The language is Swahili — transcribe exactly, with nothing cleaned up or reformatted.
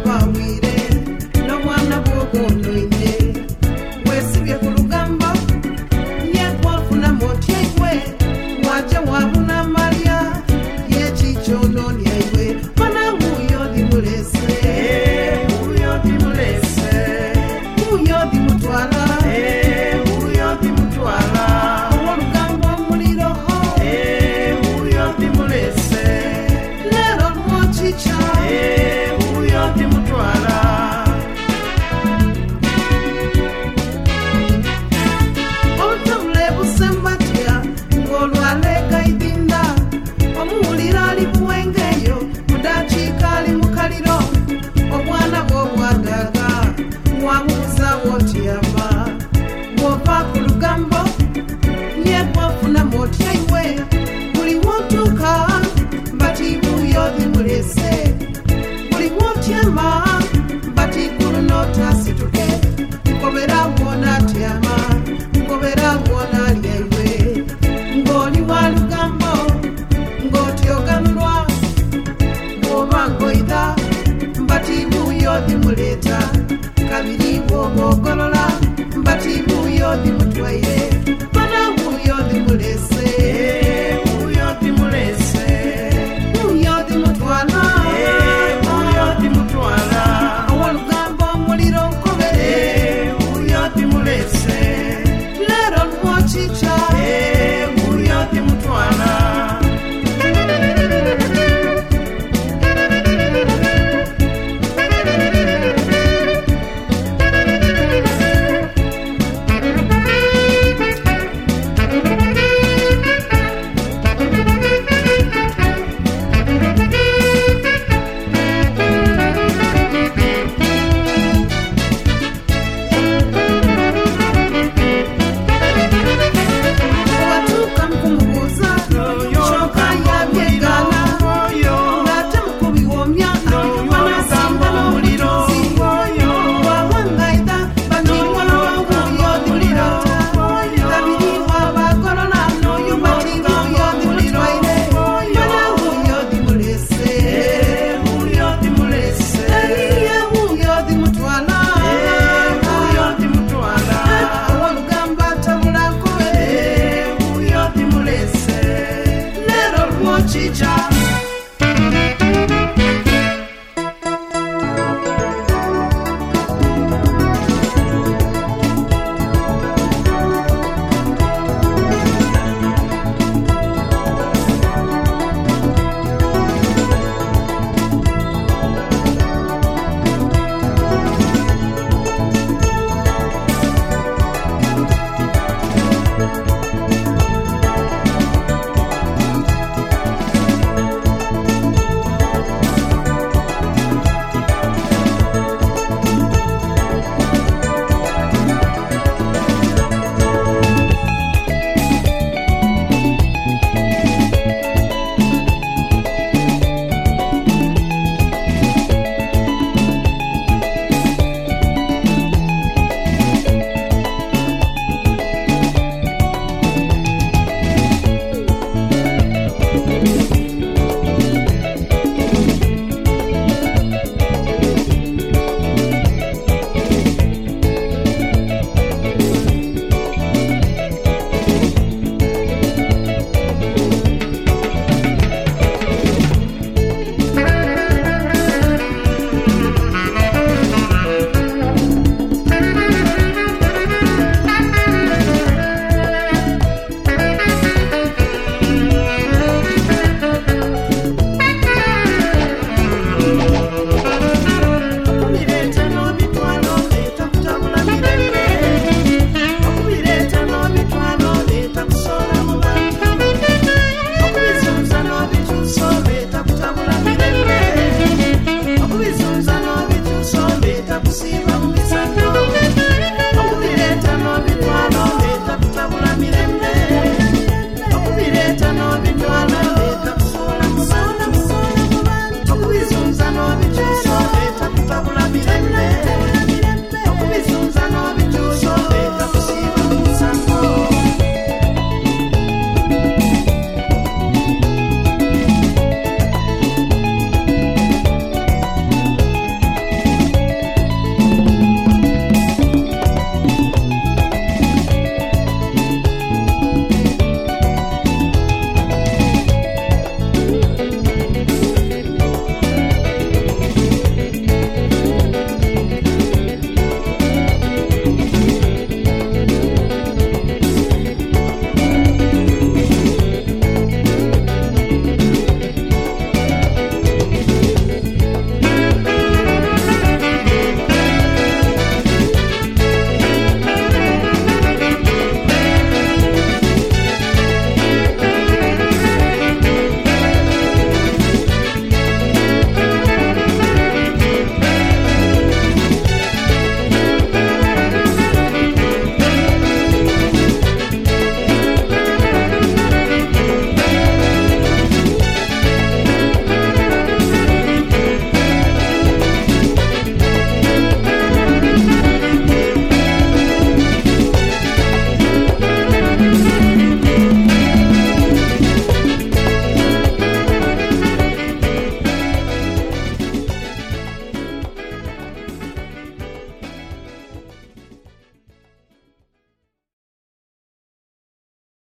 bawire no mwana bwogondo ine wesibye ku lugamba nyekofuna motyekwe waje wabuna Maria yechichono nyaiwe mana huyo dimulese huyo dimulese huyo dimutwala huyo dimutwala olugamba muliro ho huyo dimulese lero mochicha huyo dimutwala otamule busembatia ngolwale kaidinda omulira ali buwengeyo mudachika ali mukaliro obwana bwobwadaga wamuza wotyama wopa ku lugambo nyebwafuna motyaiwe buli wotuka mbati buyo dimulese buli wotyama mbati kulunota situke nkobera wona tyama nkobera wona lyaiwe ngoli wa lugambo ngotyoganulwa bwobangoida mbati buyo dimuleta kabiri bwobogolola mbati buyo dimuleta